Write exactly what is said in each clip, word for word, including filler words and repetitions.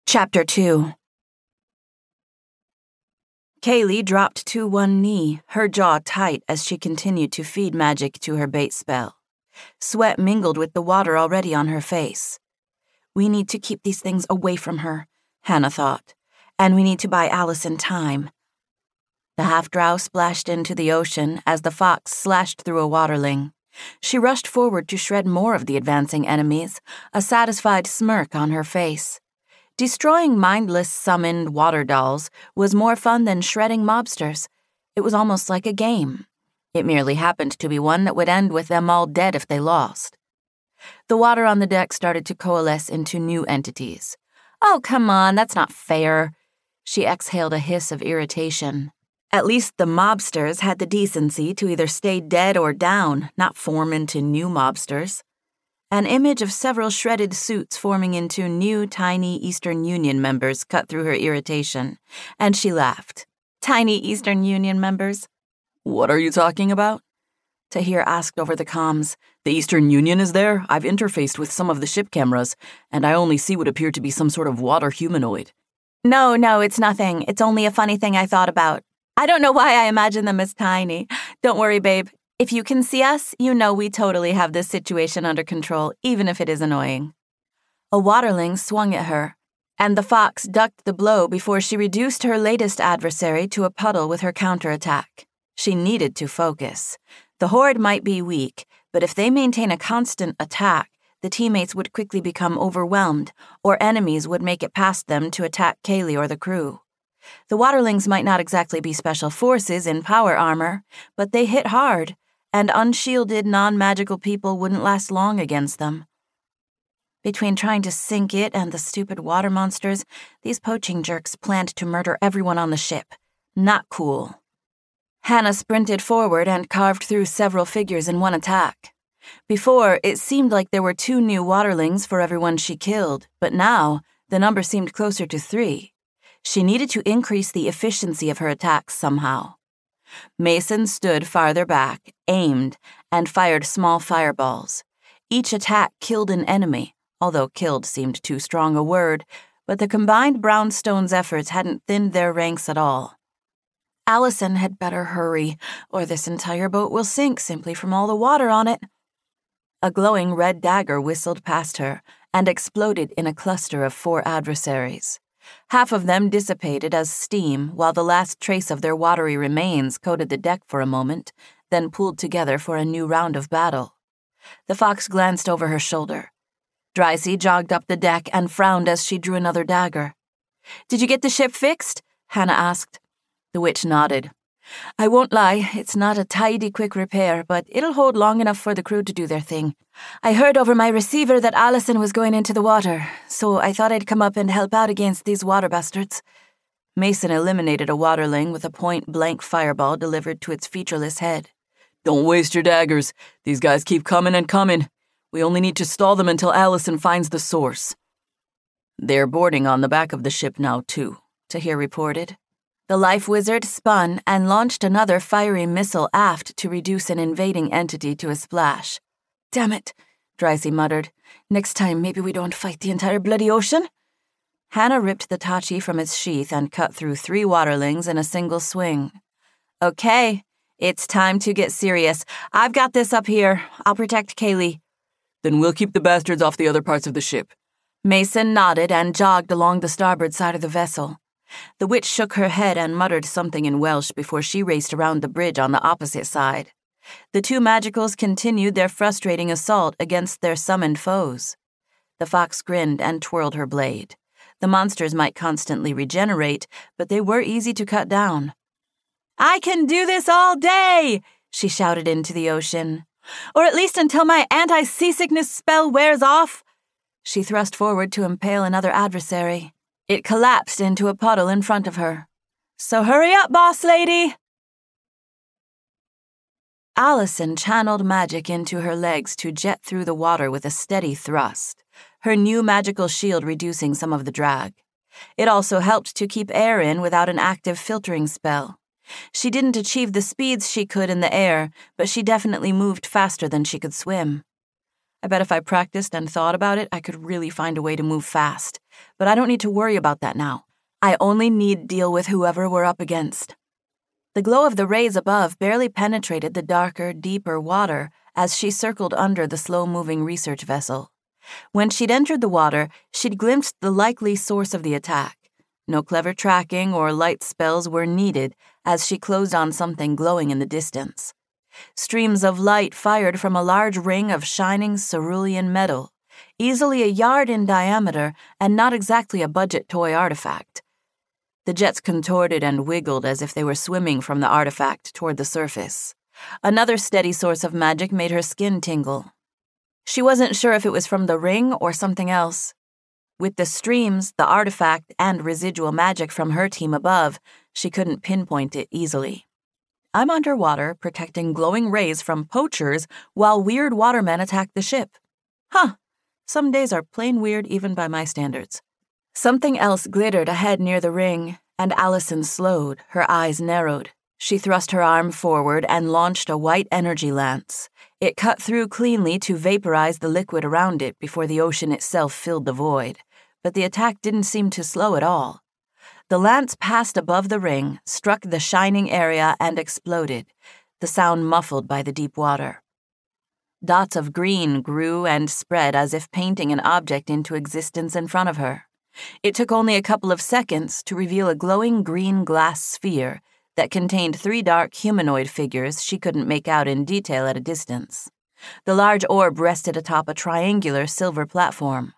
Chapter two. Kaylee dropped to one knee, her jaw tight as she continued to feed magic to her bait spell. Sweat mingled with the water already on her face. We need to keep these things away from her, Hannah thought, and we need to buy Allison time. The half-drow splashed into the ocean as the fox slashed through a waterling. She rushed forward to shred more of the advancing enemies, a satisfied smirk on her face. Destroying mindless summoned water dolls was more fun than shredding mobsters. It was almost like a game. It merely happened to be one that would end with them all dead if they lost. The water on the deck started to coalesce into new entities. Oh, come on, that's not fair. She exhaled a hiss of irritation. At least the mobsters had the decency to either stay dead or down, not form into new mobsters. An image of several shredded suits forming into new, tiny Eastern Union members cut through her irritation, and she laughed. Tiny Eastern Union members? What are you talking about? Tahir asked over the comms. The Eastern Union is there? I've interfaced with some of the ship cameras, and I only see what appear to be some sort of water humanoid. No, no, it's nothing. It's only a funny thing I thought about. I don't know why I imagine them as tiny. Don't worry, babe. If you can see us, you know we totally have this situation under control, even if it is annoying. A waterling swung at her, and the fox ducked the blow before she reduced her latest adversary to a puddle with her counterattack. She needed to focus. The horde might be weak, but if they maintain a constant attack, the teammates would quickly become overwhelmed, or enemies would make it past them to attack Kaylee or the crew. The waterlings might not exactly be special forces in power armor, but they hit hard, and unshielded, non-magical people wouldn't last long against them. Between trying to sink it and the stupid water monsters, these poaching jerks planned to murder everyone on the ship. Not cool. Hannah sprinted forward and carved through several figures in one attack. Before, it seemed like there were two new waterlings for everyone she killed, but now, the number seemed closer to three. She needed to increase the efficiency of her attacks somehow. Mason stood farther back, aimed, and fired small fireballs. Each attack killed an enemy, although killed seemed too strong a word, but the combined Brownstone's efforts hadn't thinned their ranks at all. Allison had better hurry, or this entire boat will sink simply from all the water on it. A glowing red dagger whistled past her and exploded in a cluster of four adversaries. Half of them dissipated as steam, while the last trace of their watery remains coated the deck for a moment, then pooled together for a new round of battle. The fox glanced over her shoulder. Drysey jogged up the deck and frowned as she drew another dagger. "Did you get the ship fixed?" Hannah asked. The witch nodded. "I won't lie, it's not a tidy quick repair, but it'll hold long enough for the crew to do their thing. I heard over my receiver that Allison was going into the water, so I thought I'd come up and help out against these water bastards." Mason eliminated a waterling with a point-blank fireball delivered to its featureless head. "Don't waste your daggers. These guys keep coming and coming. We only need to stall them until Allison finds the source." "They're boarding on the back of the ship now, too," Tahir reported. The life wizard spun and launched another fiery missile aft to reduce an invading entity to a splash. "Damn it," Drysey muttered. "Next time, maybe we don't fight the entire bloody ocean?" Hannah ripped the Tachi from its sheath and cut through three waterlings in a single swing. "Okay, it's time to get serious. I've got this up here. I'll protect Kaylee." "Then we'll keep the bastards off the other parts of the ship." Mason nodded and jogged along the starboard side of the vessel. The witch shook her head and muttered something in Welsh before she raced around the bridge on the opposite side. The two magicals continued their frustrating assault against their summoned foes. The fox grinned and twirled her blade. The monsters might constantly regenerate, but they were easy to cut down. "I can do this all day!" she shouted into the ocean. "Or at least until my anti-seasickness spell wears off." She thrust forward to impale another adversary. It collapsed into a puddle in front of her. "So hurry up, boss lady!" Allison channeled magic into her legs to jet through the water with a steady thrust, her new magical shield reducing some of the drag. It also helped to keep air in without an active filtering spell. She didn't achieve the speeds she could in the air, but she definitely moved faster than she could swim. I bet if I practiced and thought about it, I could really find a way to move fast. but I don't need to worry about that now. I only need deal with whoever we're up against. The glow of the rays above barely penetrated the darker, deeper water as she circled under the slow-moving research vessel. When she'd entered the water, she'd glimpsed the likely source of the attack. No clever tracking or light spells were needed as she closed on something glowing in the distance. Streams of light fired from a large ring of shining cerulean metal, easily a yard in diameter and not exactly a budget toy artifact. The jets contorted and wiggled as if they were swimming from the artifact toward the surface. Another steady source of magic made her skin tingle. She wasn't sure if it was from the ring or something else. With the streams, the artifact, and residual magic from her team above, she couldn't pinpoint it easily. I'm underwater, protecting glowing rays from poachers while weird watermen attack the ship. Huh, some days are plain weird even by my standards. Something else glittered ahead near the ring, and Allison slowed, her eyes narrowed. She thrust her arm forward and launched a white energy lance. It cut through cleanly to vaporize the liquid around it before the ocean itself filled the void, but the attack didn't seem to slow at all. The lance passed above the ring, struck the shining area, and exploded, the sound muffled by the deep water. Dots of green grew and spread as if painting an object into existence in front of her. It took only a couple of seconds to reveal a glowing green glass sphere that contained three dark humanoid figures she couldn't make out in detail at a distance. The large orb rested atop a triangular silver platform.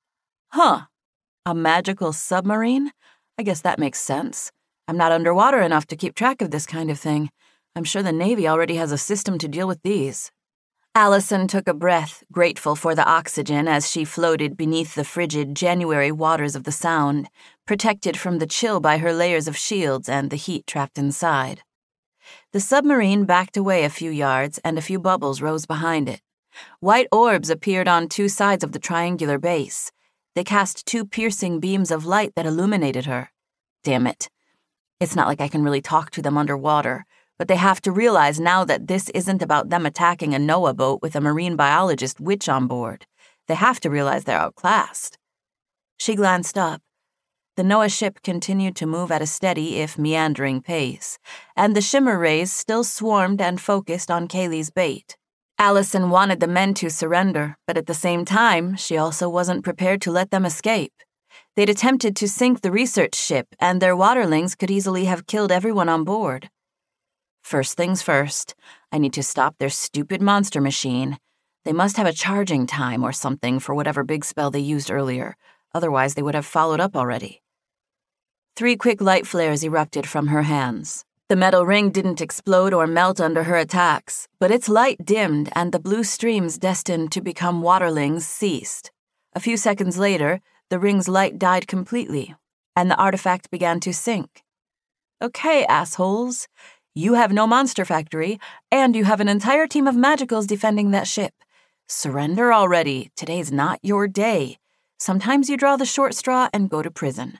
Huh, a magical submarine? I guess that makes sense. I'm not underwater enough to keep track of this kind of thing. I'm sure the Navy already has a system to deal with these. Allison took a breath, grateful for the oxygen as she floated beneath the frigid January waters of the Sound, protected from the chill by her layers of shields and the heat trapped inside. The submarine backed away a few yards, and a few bubbles rose behind it. White orbs appeared on two sides of the triangular base. They cast two piercing beams of light that illuminated her. Damn it. It's not like I can really talk to them underwater, but they have to realize now that this isn't about them attacking a NOAA boat with a marine biologist witch on board. They have to realize they're outclassed. She glanced up. The NOAA ship continued to move at a steady, if meandering, pace, and the shimmer rays still swarmed and focused on Kaylee's bait. Allison wanted the men to surrender, but at the same time, she also wasn't prepared to let them escape. They'd attempted to sink the research ship, and their waterlings could easily have killed everyone on board. First things first, I need to stop their stupid monster machine. They must have a charging time or something for whatever big spell they used earlier. Otherwise, they would have followed up already. Three quick light flares erupted from her hands. The metal ring didn't explode or melt under her attacks, but its light dimmed and the blue streams destined to become waterlings ceased. A few seconds later, the ring's light died completely, and the artifact began to sink. Okay, assholes. You have no monster factory, and you have an entire team of magicals defending that ship. Surrender already. Today's not your day. Sometimes you draw the short straw and go to prison.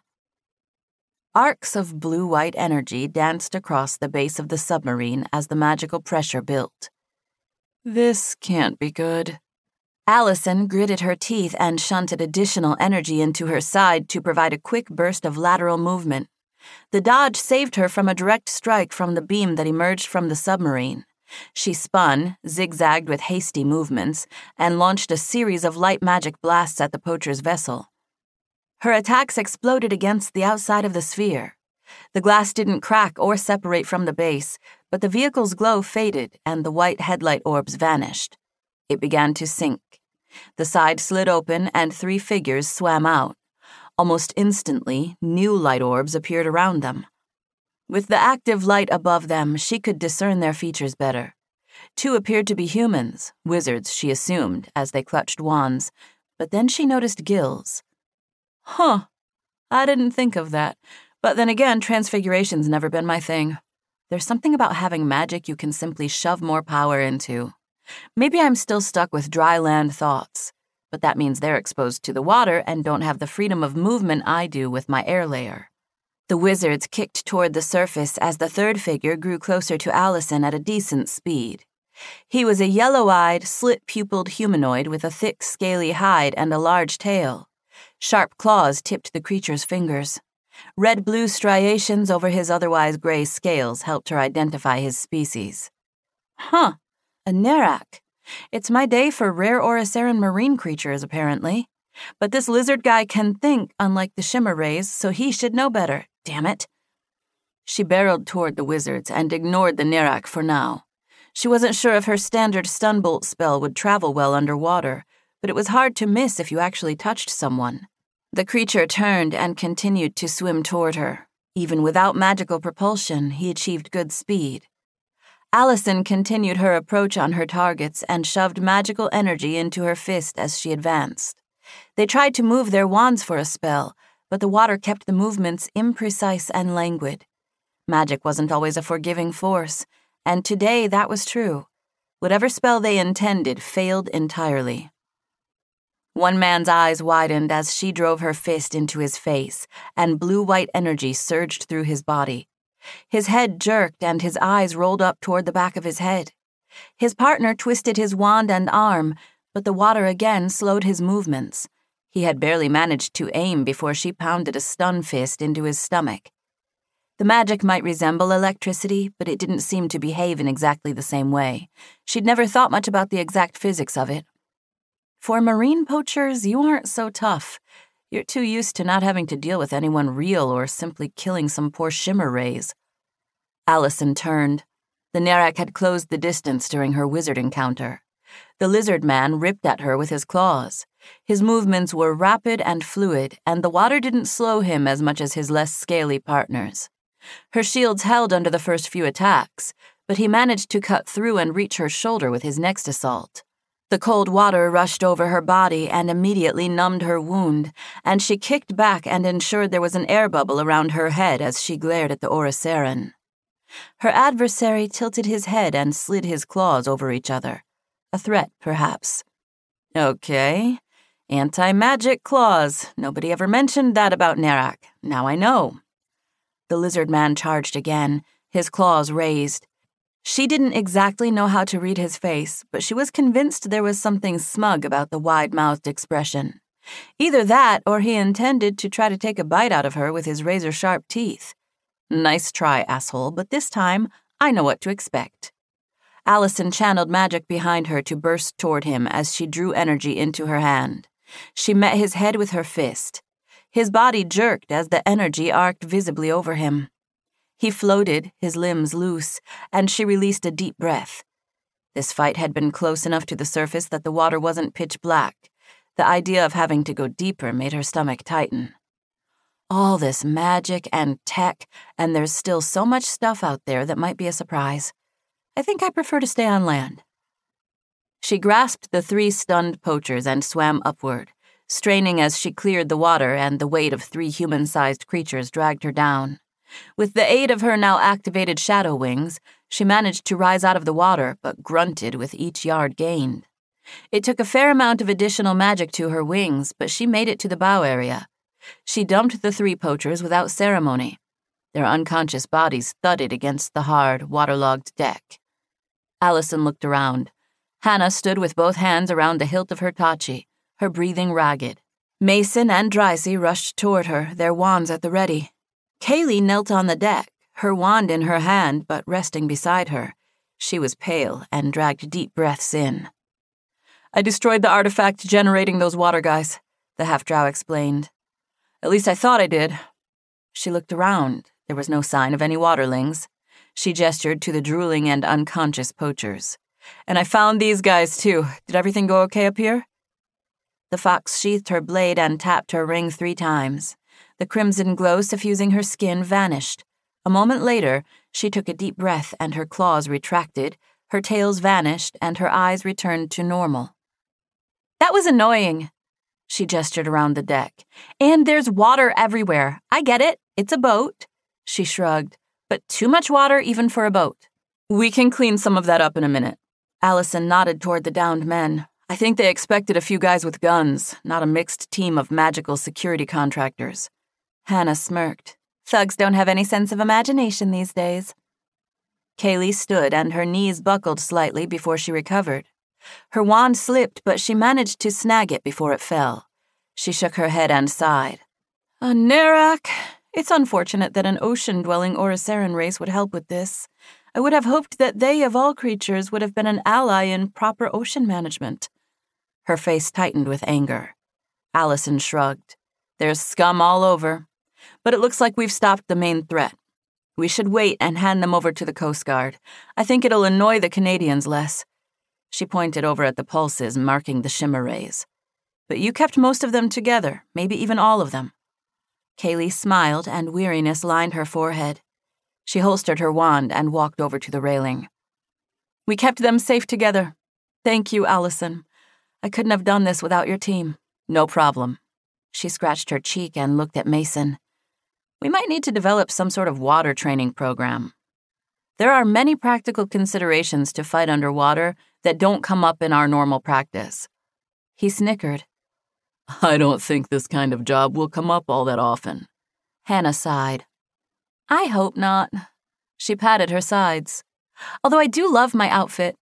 Arcs of blue-white energy danced across the base of the submarine as the magical pressure built. This can't be good. Allison gritted her teeth and shunted additional energy into her side to provide a quick burst of lateral movement. The dodge saved her from a direct strike from the beam that emerged from the submarine. She spun, zigzagged with hasty movements, and launched a series of light magic blasts at the poacher's vessel. Her attacks exploded against the outside of the sphere. The glass didn't crack or separate from the base, but the vehicle's glow faded and the white headlight orbs vanished. It began to sink. The side slid open and three figures swam out. Almost instantly, new light orbs appeared around them. With the active light above them, she could discern their features better. Two appeared to be humans, wizards, she assumed, as they clutched wands, but then she noticed gills. Huh, I didn't think of that, but then again, transfiguration's never been my thing. There's something about having magic you can simply shove more power into. Maybe I'm still stuck with dry land thoughts. But that means they're exposed to the water and don't have the freedom of movement I do with my air layer. The wizards kicked toward the surface as the third figure grew closer to Allison at a decent speed. He was a yellow-eyed, slit-pupiled humanoid with a thick, scaly hide and a large tail. Sharp claws tipped the creature's fingers. Red-blue striations over his otherwise gray scales helped her identify his species. Huh, a Nerak. It's my day for rare Oriceran marine creatures, apparently. But this lizard guy can think, unlike the Shimmer Rays, so he should know better, damn it. She barreled toward the wizards and ignored the Nerak for now. She wasn't sure if her standard Stunbolt spell would travel well underwater, but it was hard to miss if you actually touched someone. The creature turned and continued to swim toward her. Even without magical propulsion, he achieved good speed. Allison continued her approach on her targets and shoved magical energy into her fist as she advanced. They tried to move their wands for a spell, but the water kept the movements imprecise and languid. Magic wasn't always a forgiving force, and today that was true. Whatever spell they intended failed entirely. One man's eyes widened as she drove her fist into his face, and blue-white energy surged through his body. His head jerked and his eyes rolled up toward the back of his head. His partner twisted his wand and arm, but the water again slowed his movements. He had barely managed to aim before she pounded a stun fist into his stomach. The magic might resemble electricity, but it didn't seem to behave in exactly the same way. She'd never thought much about the exact physics of it. For marine poachers, you aren't so tough. You're too used to not having to deal with anyone real or simply killing some poor Shimmer Rays. Allison turned. The Nerak had closed the distance during her wizard encounter. The lizard man ripped at her with his claws. His movements were rapid and fluid, and the water didn't slow him as much as his less scaly partners. Her shields held under the first few attacks, but he managed to cut through and reach her shoulder with his next assault. The cold water rushed over her body and immediately numbed her wound, and she kicked back and ensured there was an air bubble around her head as she glared at the Oriceran. Her adversary tilted his head and slid his claws over each other. A threat, perhaps. Okay. Anti-magic claws. Nobody ever mentioned that about Nerak. Now I know. The lizard man charged again, his claws raised. She didn't exactly know how to read his face, but she was convinced there was something smug about the wide-mouthed expression. Either that, or he intended to try to take a bite out of her with his razor-sharp teeth. Nice try, asshole, but this time, I know what to expect. Allison channeled magic behind her to burst toward him as she drew energy into her hand. She met his head with her fist. His body jerked as the energy arced visibly over him. He floated, his limbs loose, and she released a deep breath. This fight had been close enough to the surface that the water wasn't pitch black. The idea of having to go deeper made her stomach tighten. All this magic and tech, and there's still so much stuff out there that might be a surprise. I think I prefer to stay on land. She grasped the three stunned poachers and swam upward, straining as she cleared the water and the weight of three human-sized creatures dragged her down. With the aid of her now activated shadow wings, she managed to rise out of the water, but grunted with each yard gained. It took a fair amount of additional magic to her wings, but she made it to the bow area. She dumped the three poachers without ceremony. Their unconscious bodies thudded against the hard, waterlogged deck. Allison looked around. Hannah stood with both hands around the hilt of her tachi, her breathing ragged. Mason and Drycy rushed toward her, their wands at the ready. Kaylee knelt on the deck, her wand in her hand but resting beside her. She was pale and dragged deep breaths in. I destroyed the artifact generating those water guys, the half-drow explained. At least I thought I did. She looked around. There was no sign of any waterlings. She gestured to the drooling and unconscious poachers. And I found these guys, too. Did everything go okay up here? The fox sheathed her blade and tapped her ring three times. The crimson glow suffusing her skin vanished. A moment later, she took a deep breath and her claws retracted, her tails vanished, and her eyes returned to normal. That was annoying. She gestured around the deck. And there's water everywhere. I get it. It's a boat. She shrugged. But too much water even for a boat. We can clean some of that up in a minute. Allison nodded toward the downed men. I think they expected a few guys with guns, not a mixed team of magical security contractors. Hannah smirked. Thugs don't have any sense of imagination these days. Kaylee stood and her knees buckled slightly before she recovered. Her wand slipped, but she managed to snag it before it fell. She shook her head and sighed. Uh, Nerak, it's unfortunate that an ocean-dwelling Orisaran race would help with this. I would have hoped that they, of all creatures, would have been an ally in proper ocean management. Her face tightened with anger. Allison shrugged. There's scum all over. But it looks like we've stopped the main threat. We should wait and hand them over to the Coast Guard. I think it'll annoy the Canadians less. She pointed over at the pulses, marking the shimmer rays. But you kept most of them together, maybe even all of them. Kaylee smiled, and weariness lined her forehead. She holstered her wand and walked over to the railing. We kept them safe together. Thank you, Allison. I couldn't have done this without your team. No problem. She scratched her cheek and looked at Mason. We might need to develop some sort of water training program. There are many practical considerations to fight underwater that don't come up in our normal practice. He snickered. I don't think this kind of job will come up all that often. Hannah sighed. I hope not. She patted her sides. Although I do love my outfit.